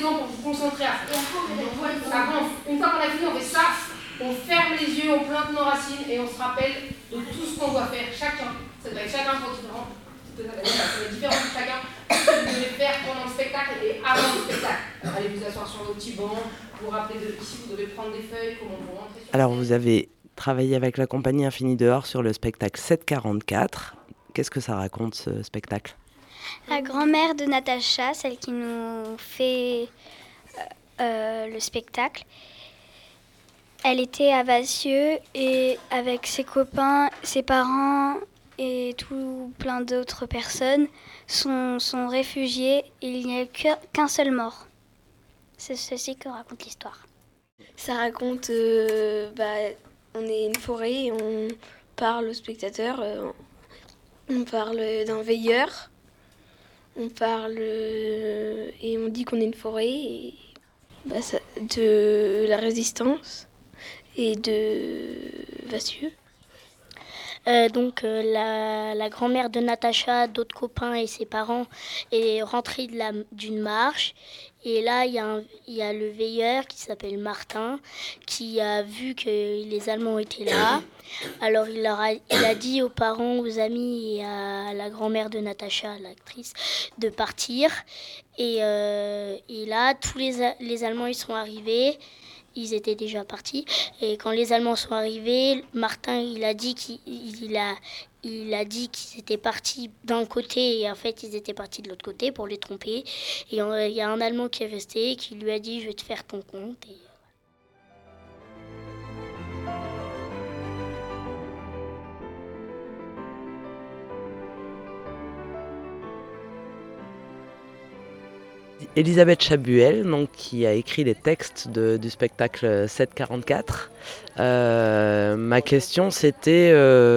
maison pour vous concentrer à faire. Après, une fois qu'on a fini, on fait ça, on ferme les yeux, on plante nos racines et on se rappelle de tout ce qu'on doit faire. Chacun, ça doit être chacun pour différent. Ça doit être différent pour chacun. Ce que vous devez faire pendant le spectacle et avant le spectacle. Allez vous asseoir sur vos petits bancs, vous rappelez de ici, vous devez prendre des feuilles, comment vous rentrez sur Alors vous avez travaillé avec la compagnie Infini dehors sur le spectacle 744. Qu'est-ce que ça raconte ce spectacle ? La grand-mère de Natacha, celle qui nous fait le spectacle, elle était à Vassieux et avec ses copains, ses parents et tout plein d'autres personnes sont réfugiés et il n'y a qu'un seul mort. C'est ceci que raconte l'histoire. Ça raconte, on est une forêt et on parle aux spectateurs, on parle d'un veilleur, on parle et on dit qu'on est une forêt et de la résistance et de Vassieux. La grand-mère de Natacha, d'autres copains et ses parents est rentrée d'une marche. Et là, il y a le veilleur qui s'appelle Martin, qui a vu que les Allemands étaient là. Alors il a dit aux parents, aux amis et à la grand-mère de Natacha, l'actrice, de partir. Et là, tous les Allemands ils sont arrivés. Ils étaient déjà partis. Et quand les Allemands sont arrivés, Martin, il a dit qu'ils étaient partis d'un côté et en fait, ils étaient partis de l'autre côté pour les tromper. Et il y a un Allemand qui est resté et qui lui a dit « Je vais te faire ton compte ». Elisabeth Chabuel, donc, qui a écrit les textes du spectacle 744. Ma question, c'était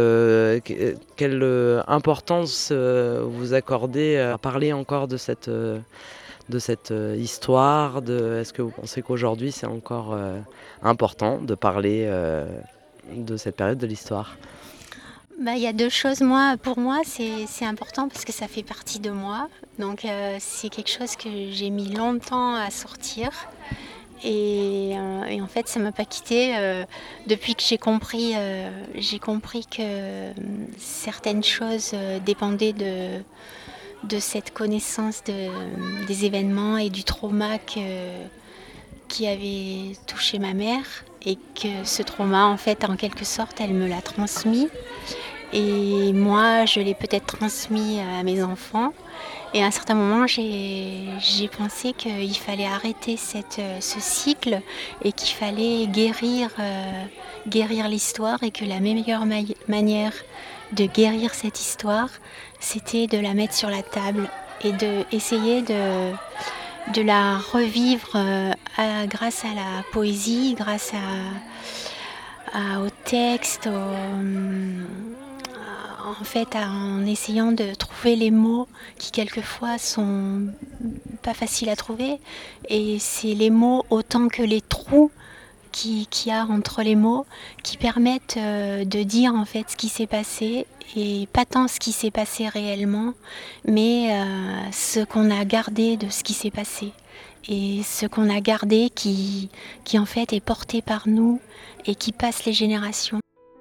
quelle importance vous accordez à parler encore de cette histoire. Est-ce que vous pensez qu'aujourd'hui, c'est encore important de parler de cette période de l'histoire ? Il y a deux choses. Pour moi, c'est important parce que ça fait partie de moi. Donc, c'est quelque chose que j'ai mis longtemps à sortir. Et en fait, ça ne m'a pas quittée depuis que j'ai compris que certaines choses dépendaient de cette connaissance des événements et du trauma qui avait touché ma mère. Et que ce trauma, en fait, en quelque sorte, elle me l'a transmis. Et moi, je l'ai peut-être transmis à mes enfants. Et à un certain moment, j'ai pensé qu'il fallait arrêter ce cycle et qu'il fallait guérir l'histoire et que la meilleure manière de guérir cette histoire, c'était de la mettre sur la table et d'essayer de la revivre grâce à la poésie, grâce au texte, en essayant de trouver les mots qui quelquefois sont pas faciles à trouver. Et c'est les mots autant que les trous qu'il y a entre les mots qui permettent de dire en fait ce qui s'est passé, et pas tant ce qui s'est passé réellement, mais ce qu'on a gardé de ce qui s'est passé. Et ce qu'on a gardé qui en fait est porté par nous et qui passe les générations.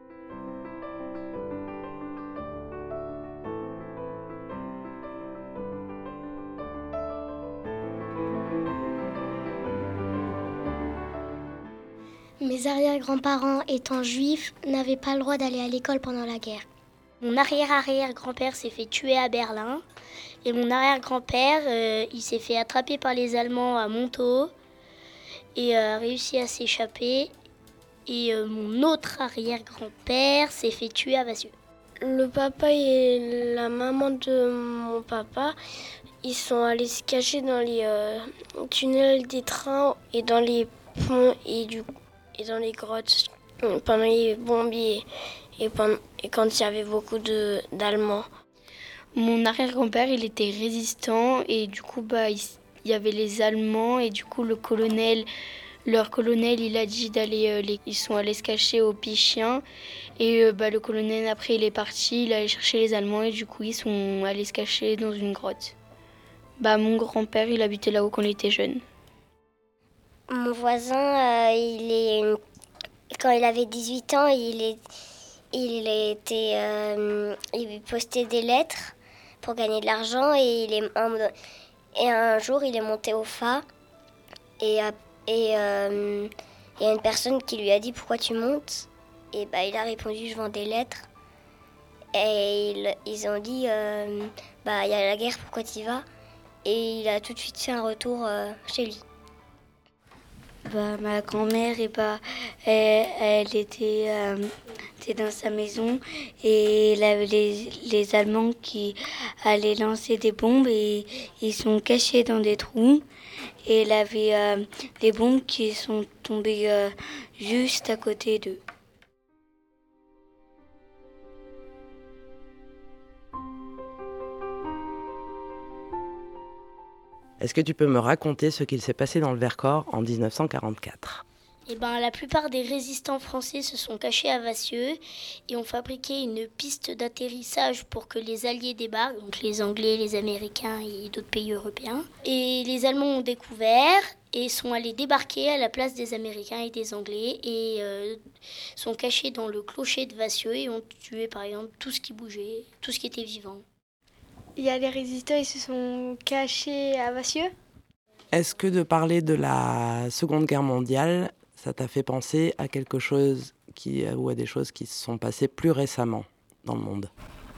Mes arrière-grands-parents, étant juifs, n'avaient pas le droit d'aller à l'école pendant la guerre. Mon arrière-arrière-grand-père s'est fait tuer à Berlin. Et mon arrière-grand-père, il s'est fait attraper par les Allemands à Montaut et a réussi à s'échapper. Et mon autre arrière-grand-père s'est fait tuer à Vassieux. Le papa et la maman de mon papa, ils sont allés se cacher dans les tunnels des trains et dans les ponts et dans les grottes pendant les bombes et quand il y avait beaucoup d'Allemands. Mon arrière-grand-père, il était résistant et du coup, il y avait les Allemands et du coup, leur colonel, il a dit ils sont allés se cacher au Pichien et le colonel, après, il est parti, il est allé chercher les Allemands et du coup, ils sont allés se cacher dans une grotte. Mon grand-père, il habitait là-haut quand il était jeune. Mon voisin, quand il avait 18 ans, il postait des lettres pour gagner de l'argent et un jour il est monté au phare et il y a une personne qui lui a dit pourquoi tu montes et il a répondu je vends des lettres et ils ont dit il y a la guerre pourquoi tu y vas et il a tout de suite fait un retour chez lui. Ma grand-mère, elle était dans sa maison et il avait les Allemands qui allaient lancer des bombes et ils sont cachés dans des trous. Et il avait des bombes qui sont tombées juste à côté d'eux. Est-ce que tu peux me raconter ce qu'il s'est passé dans le Vercors en 1944 ? La plupart des résistants français se sont cachés à Vassieux et ont fabriqué une piste d'atterrissage pour que les Alliés débarquent, donc les Anglais, les Américains et d'autres pays européens. Et les Allemands ont découvert et sont allés débarquer à la place des Américains et des Anglais et sont cachés dans le clocher de Vassieux et ont tué par exemple tout ce qui bougeait, tout ce qui était vivant. Il y a les résistants, ils se sont cachés à Vassieux. Est-ce que de parler de la Seconde Guerre mondiale, ça t'a fait penser à quelque chose ou à des choses qui se sont passées plus récemment dans le monde ?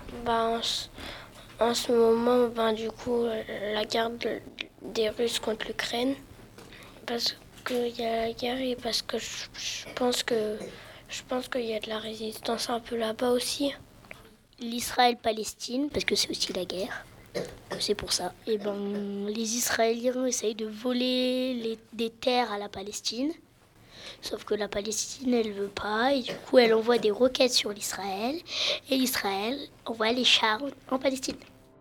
En ce moment, du coup, la guerre des Russes contre l'Ukraine, parce qu'il y a la guerre et parce que je pense qu'il y a de la résistance un peu là-bas aussi. L'Israël-Palestine, parce que c'est aussi la guerre. C'est pour ça. Les Israéliens essayent de voler des terres à la Palestine. Sauf que la Palestine, elle veut pas. Et du coup, elle envoie des roquettes sur l'Israël. Et l'Israël envoie les chars en Palestine.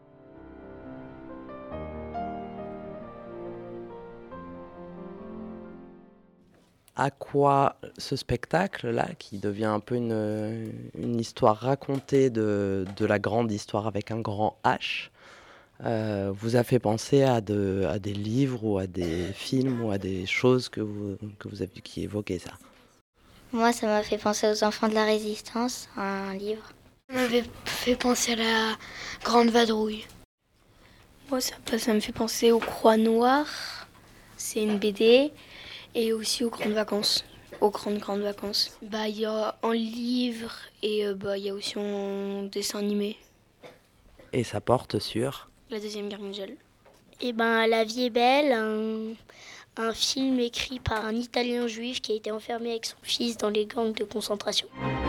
À quoi ce spectacle-là, qui devient un peu une histoire racontée de la grande histoire avec un grand H, vous a fait penser à des livres ou à des films ou à des choses que vous avez vues qui évoquaient ça? Moi, ça m'a fait penser aux enfants de la Résistance, un livre. Ça m'avait fait penser à la Grande Vadrouille. Moi, ça me fait penser aux Croix Noires. C'est une BD. Et aussi aux grandes vacances, aux grandes vacances. Il y a en livre et il y a aussi en dessin animé. Et ça porte sur La Deuxième Guerre mondiale. La vie est belle, un film écrit par un Italien juif qui a été enfermé avec son fils dans les gangs de concentration.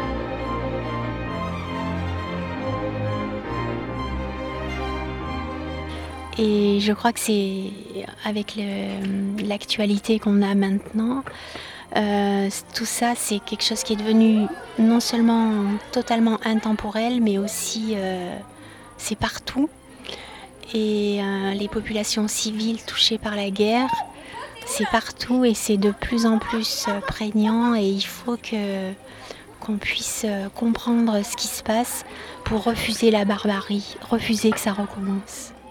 Et je crois que c'est avec l'actualité qu'on a maintenant, tout ça c'est quelque chose qui est devenu non seulement totalement intemporel, mais aussi c'est partout. Et les populations civiles touchées par la guerre, c'est partout et c'est de plus en plus prégnant et il faut qu'on puisse comprendre ce qui se passe pour refuser la barbarie, refuser que ça recommence.